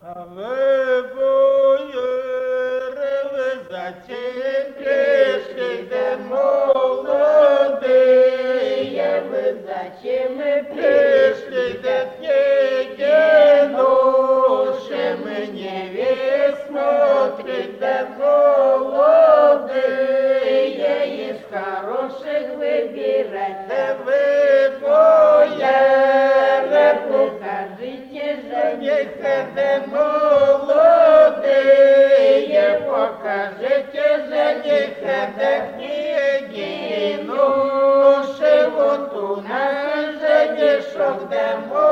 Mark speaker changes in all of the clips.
Speaker 1: А ви, бояри, ви зачем пришли, де молодые,
Speaker 2: вы зачем
Speaker 1: пришли, де княгиня ноши, мне весь смотрит, де молодые,
Speaker 2: из хороших выбирать?
Speaker 1: де ви, бояри,
Speaker 2: Покажите
Speaker 1: жениха, де молодые, покажите жениха, де княгину, вот у нас женишок, де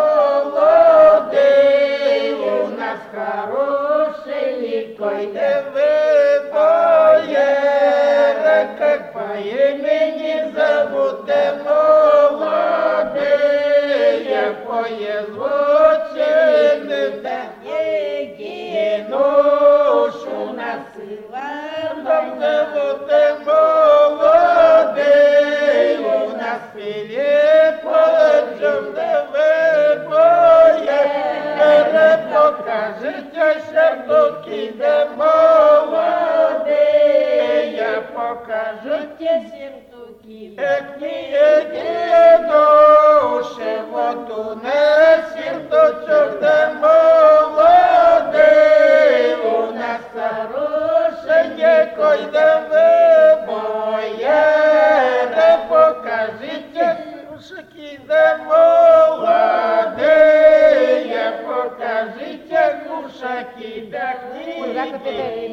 Speaker 1: молодый, у нас хороший ликой, де вы, бояра, как по имени зовут, де молодые, поезвучены, де княгину, у нас Иваном зовут, де молодый, у нас Филиппом, де ви, бояра, покажите сердуки, де молодые, покажите
Speaker 2: сердуки,
Speaker 1: княгину, вот у нас сердучок, де молодый, у нас хорошенькой, де ви, бояра, покажите кушаки, де молодые, покажите кушаки, де книги.